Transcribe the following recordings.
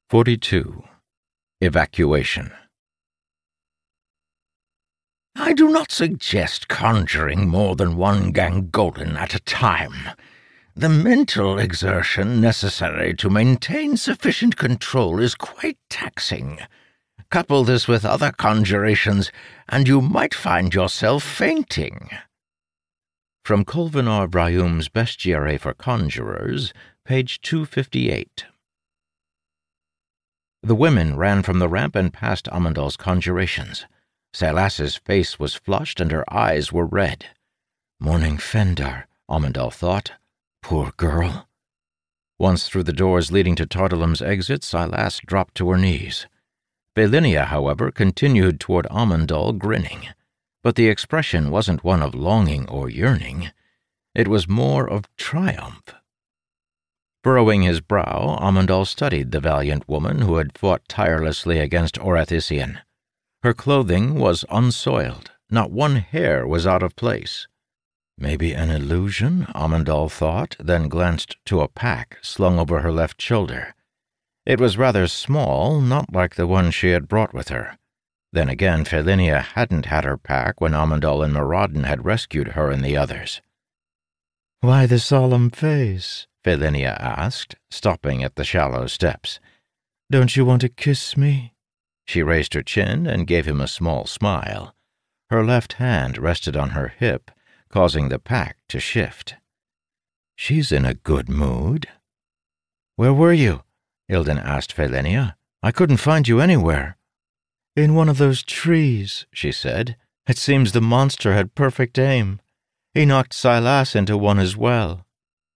42. Evacuation. I do not suggest conjuring more than one Gangolan at a time. The mental exertion necessary to maintain sufficient control is quite taxing. Couple this with other conjurations, and you might find yourself fainting. From Kolvinar Braum's Bestiary for Conjurers, page 258. The women ran from the ramp and past Amandal's conjurations. Silas's face was flushed and her eyes were red. Mourning Fendar, Amandal thought. Poor girl. Once through the doors leading to Tartalem's exit, Silas dropped to her knees. Felinia, however, continued toward Amandal, grinning. But the expression wasn't one of longing or yearning. It was more of triumph. Furrowing his brow, Amandal studied the valiant woman who had fought tirelessly against Orathisian. Her clothing was unsoiled. Not one hair was out of place. Maybe an illusion, Amandal thought, then glanced to a pack slung over her left shoulder. It was rather small, not like the one she had brought with her. Then again, Felinia hadn't had her pack when Amandal and Moradin had rescued her and the others. "Why the solemn face?" Felinia asked, stopping at the shallow steps. "Don't you want to kiss me?" She raised her chin and gave him a small smile. Her left hand rested on her hip, causing the pack to shift. She's in a good mood. "Where were you?" Ilden asked Felinia. "I couldn't find you anywhere." "In one of those trees," she said. "It seems the monster had perfect aim. He knocked Silas into one as well."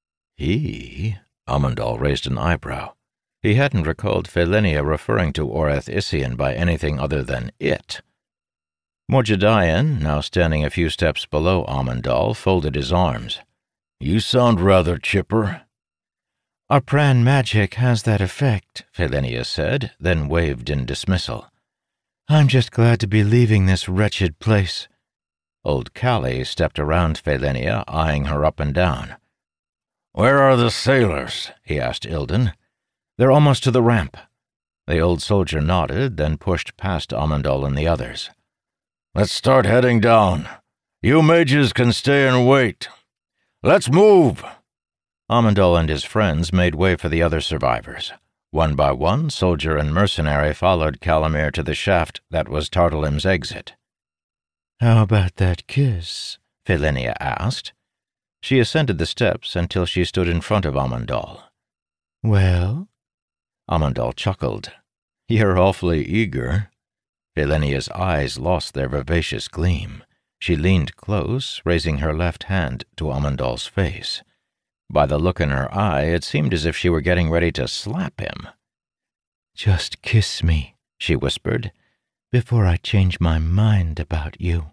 He? Amandal raised an eyebrow. He hadn't recalled Felinia referring to Orathisian by anything other than it. Morjadian, now standing a few steps below Amandal, folded his arms. "You sound rather chipper." "Our Pran magic has that effect," Felinia said, then waved in dismissal. "I'm just glad to be leaving this wretched place." Old Callie stepped around Felinia, eyeing her up and down. "Where are the sailors?" he asked Ilden. "They're almost to the ramp." The old soldier nodded, then pushed past Amandal and the others. "Let's start heading down. You mages can stay and wait. Let's move!" Amandal and his friends made way for the other survivors. One by one, soldier and mercenary followed Calamir to the shaft that was Tartalem's exit. "How about that kiss?" Felinia asked. She ascended the steps until she stood in front of Amandal. "Well?" Amandal chuckled. "You're awfully eager." Felinia's eyes lost their vivacious gleam. She leaned close, raising her left hand to Amandal's face. By the look in her eye, it seemed as if she were getting ready to slap him. "Just kiss me," she whispered, "before I change my mind about you."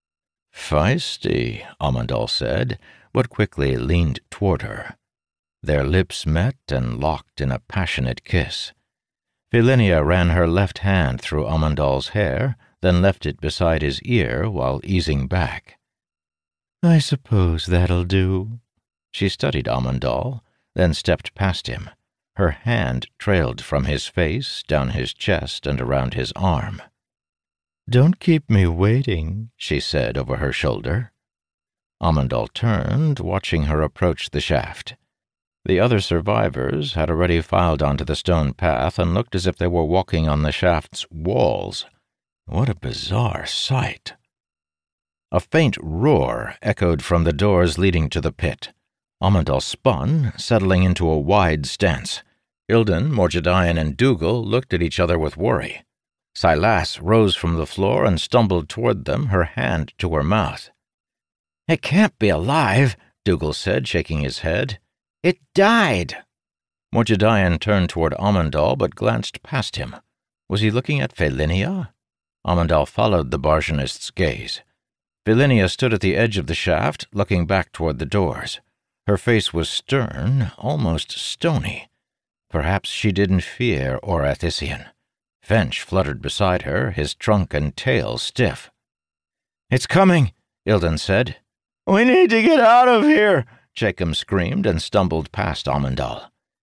"Feisty," Amandal said, but quickly leaned toward her. Their lips met and locked in a passionate kiss. Felinia ran her left hand through Amandal's hair, then left it beside his ear while easing back. "I suppose that'll do." She studied Amandal, then stepped past him. Her hand trailed from his face, down his chest, and around his arm. "Don't keep me waiting," she said over her shoulder. Amandal turned, watching her approach the shaft. The other survivors had already filed onto the stone path and looked as if they were walking on the shaft's walls. What a bizarre sight! A faint roar echoed from the doors leading to the pit. Amandal spun, settling into a wide stance. Ilden, Morjadian, and Dougal looked at each other with worry. Silas rose from the floor and stumbled toward them, her hand to her mouth. "It can't be alive," Dougal said, shaking his head. "It died." Morjadian turned toward Amandal, but glanced past him. Was he looking at Felinia? Amandal followed the Barjanist's gaze. Felinia stood at the edge of the shaft, looking back toward the doors. Her face was stern, almost stony. Perhaps she didn't fear Orathisian. Fench fluttered beside her, his trunk and tail stiff. "It's coming," Ilden said. "We need to get out of here," Jacob screamed and stumbled past Amandal.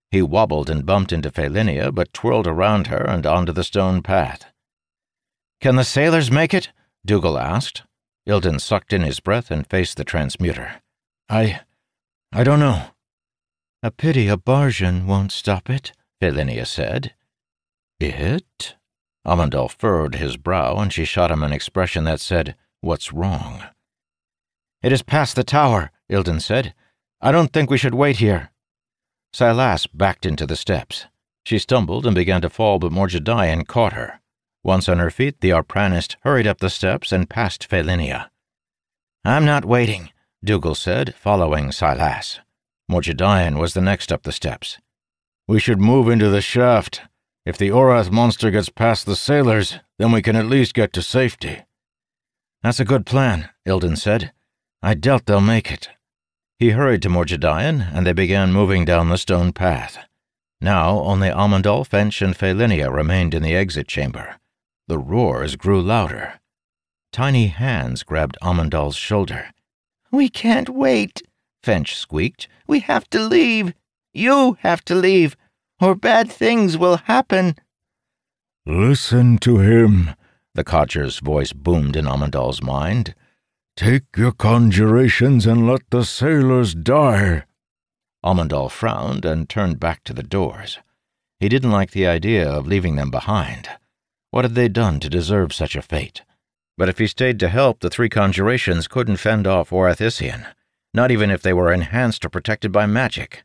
He wobbled and bumped into Felinia, but twirled around her and onto the stone path. "Can the sailors make it?" Dougal asked. Ilden sucked in his breath and faced the transmuter. I don't know." "A pity a Barjan won't stop it," Felinia said. "It?" Amandal furrowed his brow, and she shot him an expression that said, "What's wrong?" "It is past the tower," Ilden said. "I don't think we should wait here." Silas backed into the steps. She stumbled and began to fall, but Morjadain caught her. Once on her feet, the Arpranist hurried up the steps and past Felinia. "I'm not waiting," Dougal said, following Silas. Morjadain was the next up the steps. "We should move into the shaft. If the Orath monster gets past the sailors, then we can at least get to safety." "That's a good plan," Ilden said. "I doubt they'll make it." He hurried to Morjadain, and they began moving down the stone path. Now only Amandal, Fench, and Felinia remained in the exit chamber. The roars grew louder. Tiny hands grabbed Amandal's shoulder. "We can't wait," Fench squeaked. "We have to leave. You have to leave, or bad things will happen." "Listen to him," the Codger's voice boomed in Amandal's mind. "Take your conjurations and let the sailors die." Amandal frowned and turned back to the doors. He didn't like the idea of leaving them behind. What had they done to deserve such a fate? But if he stayed to help, the 3 conjurations couldn't fend off Orathisian, not even if they were enhanced or protected by magic.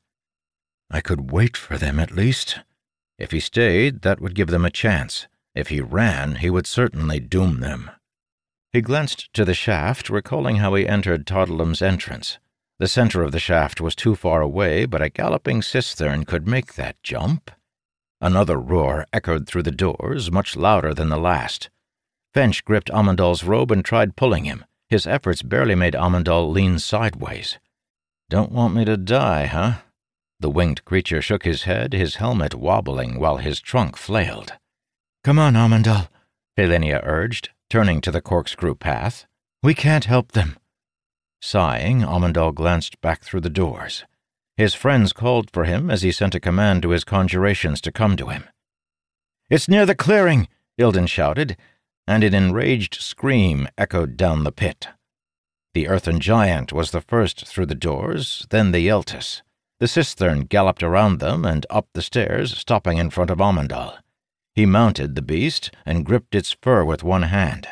I could wait for them, at least. If he stayed, that would give them a chance. If he ran, he would certainly doom them. He glanced to the shaft, recalling how he entered Toddlem's entrance. The center of the shaft was too far away, but a galloping cistern could make that jump. Another roar echoed through the doors, much louder than the last. Fench gripped Amandal's robe and tried pulling him. His efforts barely made Amandal lean sideways. "Don't want me to die, huh?" The winged creature shook his head, his helmet wobbling while his trunk flailed. "Come on, Amandal," Felinia urged, turning to the corkscrew path. "We can't help them." Sighing, Amandal glanced back through the doors. His friends called for him as he sent a command to his conjurations to come to him. "It's near the clearing," Ilden shouted, and an enraged scream echoed down the pit. The earthen giant was the first through the doors, then the Yeltis. The cistern galloped around them and up the stairs, stopping in front of Amandal. He mounted the beast and gripped its fur with one hand.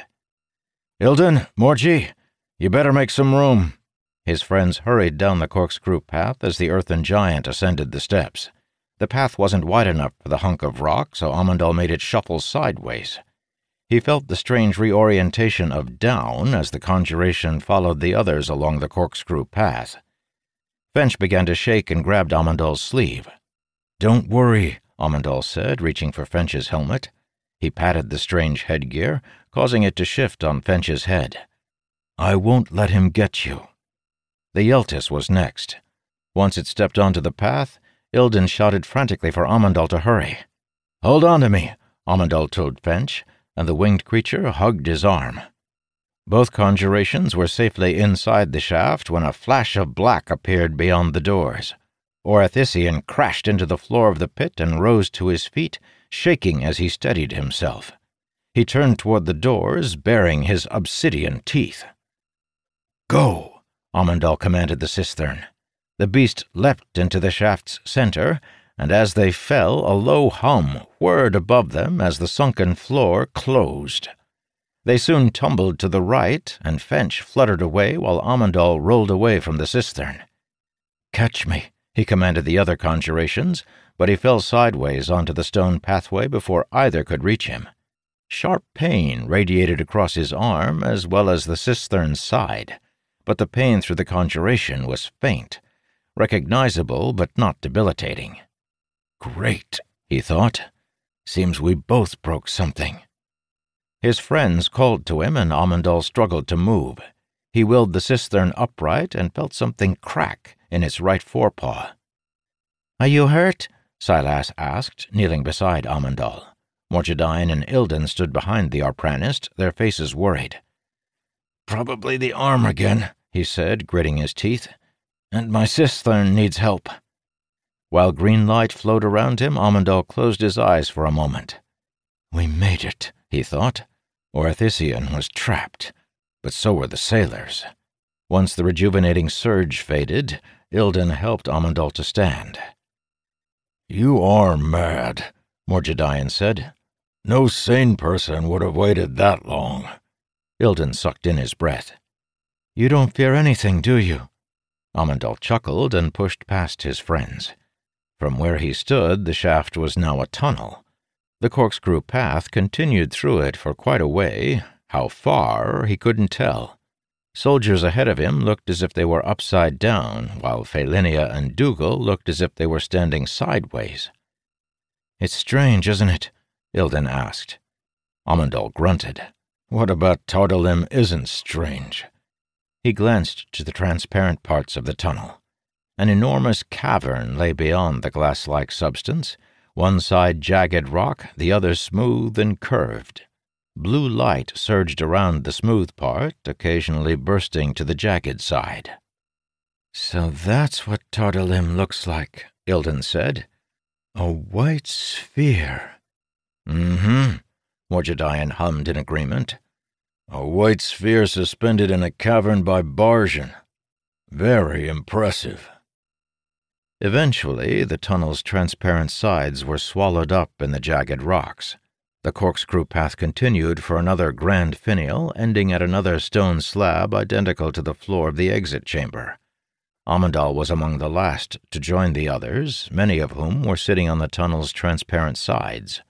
"Ilden, Morji, you better make some room." His friends hurried down the corkscrew path as the earthen giant ascended the steps. The path wasn't wide enough for the hunk of rock, so Amandal made it shuffle sideways. He felt the strange reorientation of down as the conjuration followed the others along the corkscrew path. Fench began to shake and grabbed Amandal's sleeve. "Don't worry," Amandal said, reaching for Fench's helmet. He patted the strange headgear, causing it to shift on Fench's head. "I won't let him get you." The Yeltis was next. Once it stepped onto the path, Ilden shouted frantically for Amandal to hurry. "Hold on to me," Amandal told Fench, and the winged creature hugged his arm. Both conjurations were safely inside the shaft when a flash of black appeared beyond the doors. Orathisian crashed into the floor of the pit and rose to his feet, shaking as he steadied himself. He turned toward the doors, baring his obsidian teeth. "Go!" Amandal commanded the cistern. The beast leapt into the shaft's center, and as they fell, a low hum whirred above them as the sunken floor closed. They soon tumbled to the right, and Fench fluttered away while Amandal rolled away from the cistern. "Catch me," he commanded the other conjurations, but he fell sideways onto the stone pathway before either could reach him. Sharp pain radiated across his arm as well as the cistern's side, but the pain through the conjuration was faint, recognizable but not debilitating. "Great," he thought. "Seems we both broke something." His friends called to him, and Amandal struggled to move. He willed the cistern upright and felt something crack in its right forepaw. "Are you hurt?" Silas asked, kneeling beside Amandal. Morjadain and Ilden stood behind the Arpranist, their faces worried. "Probably the arm again," he said, gritting his teeth. "And my cistern needs help." While green light flowed around him, Amundal closed his eyes for a moment. We made it, he thought. Orthusian was trapped, but so were the sailors. Once the rejuvenating surge faded, Ilden helped Amundal to stand. You are mad, Morgidian said. No sane person would have waited that long. Ilden sucked in his breath. You don't fear anything, do you? Amundal chuckled and pushed past his friends. From where he stood, the shaft was now a tunnel. The corkscrew path continued through it for quite a way. How far, he couldn't tell. Soldiers ahead of him looked as if they were upside down, while Felinia and Dougal looked as if they were standing sideways. It's strange, isn't it? Ilden asked. Amundal grunted. What about Tardalim isn't strange? He glanced to the transparent parts of the tunnel. An enormous cavern lay beyond the glass-like substance, one side jagged rock, the other smooth and curved. Blue light surged around the smooth part, occasionally bursting to the jagged side. So that's what Tardalim looks like, Ilden said. A white sphere. Mm-hmm, Morgidian hummed in agreement. A white sphere suspended in a cavern by Barjan. Very impressive. Eventually, the tunnel's transparent sides were swallowed up in the jagged rocks. The corkscrew path continued for another grand finial, ending at another stone slab identical to the floor of the exit chamber. Amundal was among the last to join the others, many of whom were sitting on the tunnel's transparent sides.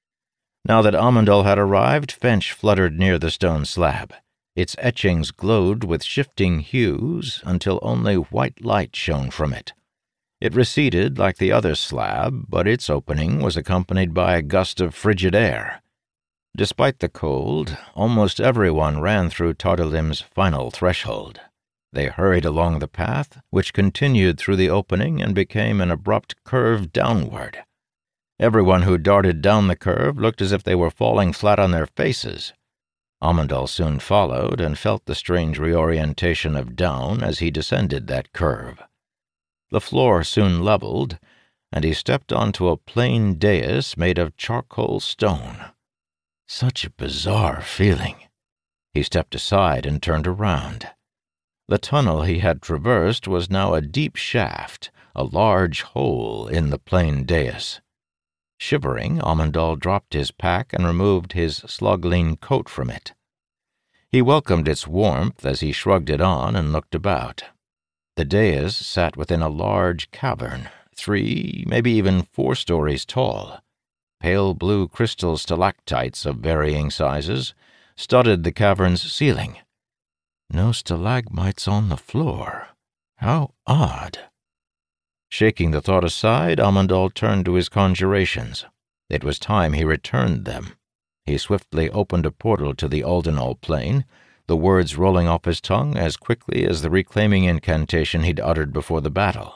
Now that Amundal had arrived, Finch fluttered near the stone slab. Its etchings glowed with shifting hues until only white light shone from it. It receded like the other slab, but its opening was accompanied by a gust of frigid air. Despite the cold, almost everyone ran through Tardalim's final threshold. They hurried along the path, which continued through the opening and became an abrupt curve downward. Everyone who darted down the curve looked as if they were falling flat on their faces. Amundal soon followed and felt the strange reorientation of down as he descended that curve. The floor soon leveled, and he stepped onto a plain dais made of charcoal stone. Such a bizarre feeling. He stepped aside and turned around. The tunnel he had traversed was now a deep shaft, a large hole in the plain dais. Shivering, Amundal dropped his pack and removed his slugline coat from it. He welcomed its warmth as he shrugged it on and looked about. The dais sat within a large cavern, 3, maybe even 4 stories tall. Pale blue crystal stalactites of varying sizes studded the cavern's ceiling. No stalagmites on the floor. How odd. Shaking the thought aside, Amundal turned to his conjurations. It was time he returned them. He swiftly opened a portal to the Aldenal plane, the words rolling off his tongue as quickly as the reclaiming incantation he'd uttered before the battle.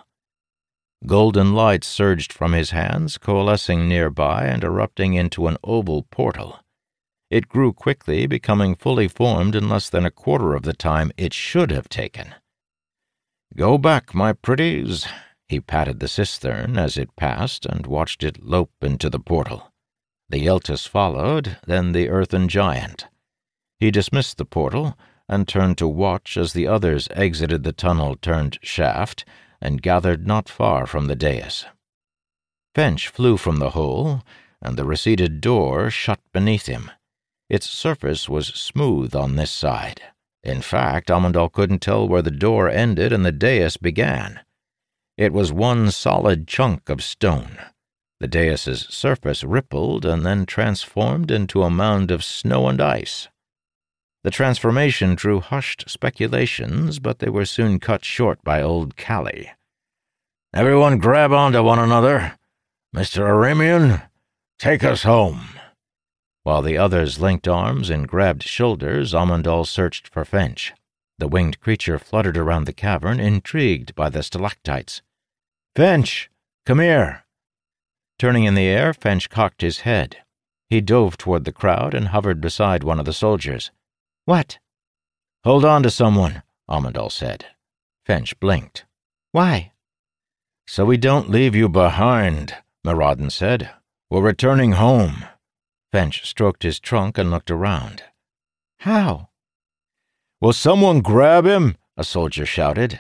Golden light surged from his hands, coalescing nearby and erupting into an oval portal. It grew quickly, becoming fully formed in less than a quarter of the time it should have taken. "Go back, my pretties." He patted the cistern as it passed and watched it lope into the portal. The Yeltis followed, then the earthen giant. He dismissed the portal and turned to watch as the others exited the tunnel-turned shaft and gathered not far from the dais. Finch flew from the hole, and the receded door shut beneath him. Its surface was smooth on this side. In fact, Amundal couldn't tell where the door ended and the dais began. It was one solid chunk of stone. The dais's surface rippled and then transformed into a mound of snow and ice. The transformation drew hushed speculations, but they were soon cut short by old Callie. "Everyone grab onto one another. Mr. Aramian, take us home." While the others linked arms and grabbed shoulders, Amundal searched for Finch. The winged creature fluttered around the cavern, intrigued by the stalactites. "Finch, come here." Turning in the air, Finch cocked his head. He dove toward the crowd and hovered beside one of the soldiers. "What?" "Hold on to someone," Amundal said. Finch blinked. "Why?" "So we don't leave you behind," Moradin said. "We're returning home." Finch stroked his trunk and looked around. "How?" "Will someone grab him?" a soldier shouted.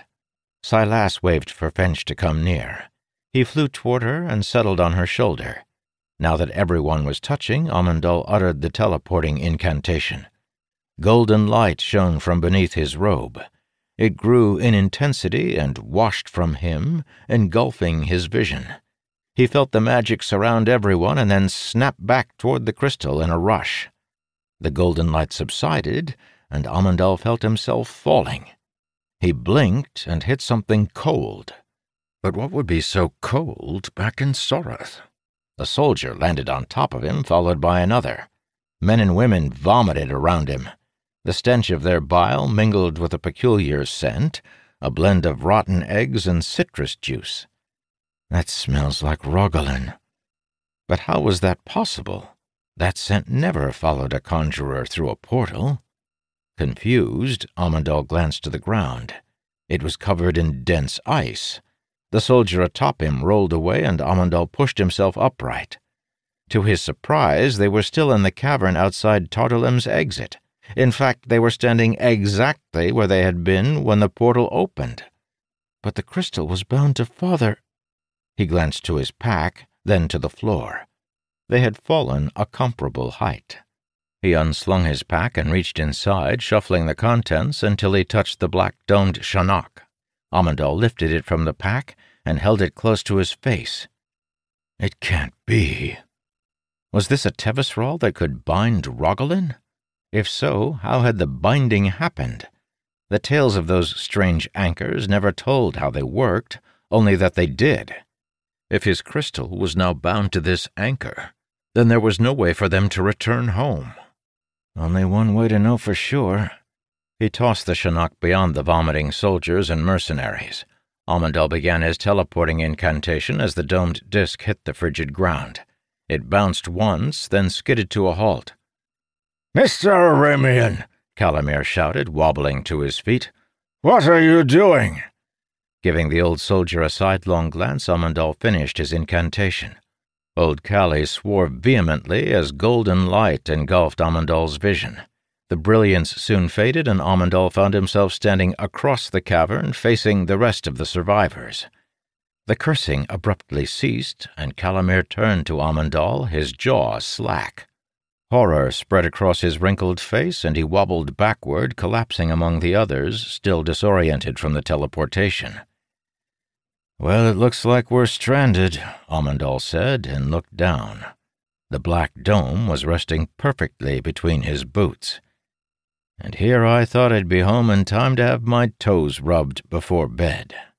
Silas waved for Finch to come near. He flew toward her and settled on her shoulder. Now that everyone was touching, Amandal uttered the teleporting incantation. Golden light shone from beneath his robe. It grew in intensity and washed from him, engulfing his vision. He felt the magic surround everyone and then snap back toward the crystal in a rush. The golden light subsided, and Amandal felt himself falling. He blinked and hit something cold. But what would be so cold back in Sorath? A soldier landed on top of him, followed by another. Men and women vomited around him. The stench of their bile mingled with a peculiar scent, a blend of rotten eggs and citrus juice. "That smells like Rogalin." But how was that possible? That scent never followed a conjurer through a portal. Confused, Amandal glanced to the ground. It was covered in dense ice. The soldier atop him rolled away, and Amandal pushed himself upright. To his surprise, they were still in the cavern outside Tartalim's exit. In fact, they were standing exactly where they had been when the portal opened. But the crystal was bound to Father. He glanced to his pack, then to the floor. They had fallen a comparable height. He unslung his pack and reached inside, shuffling the contents until he touched the black-domed Shannak. Amandal lifted it from the pack and held it close to his face. It can't be. Was this a Tevisral that could bind Rogalin? If so, how had the binding happened? The tales of those strange anchors never told how they worked, only that they did. If his crystal was now bound to this anchor, then there was no way for them to return home. Only one way to know for sure. He tossed the Shannak beyond the vomiting soldiers and mercenaries. Amandal began his teleporting incantation as the domed disk hit the frigid ground. It bounced once, then skidded to a halt. "Mr. Aramean," Calamir shouted, wobbling to his feet. "What are you doing?" Giving the old soldier a sidelong glance, Amandal finished his incantation. Old Cali swore vehemently as golden light engulfed Amandal's vision. The brilliance soon faded, and Amandal found himself standing across the cavern, facing the rest of the survivors. The cursing abruptly ceased, and Calamir turned to Amandal, his jaw slack. Horror spread across his wrinkled face, and he wobbled backward, collapsing among the others, still disoriented from the teleportation. "Well, it looks like we're stranded," Amandal said, and looked down. The black dome was resting perfectly between his boots. "And here I thought I'd be home in time to have my toes rubbed before bed."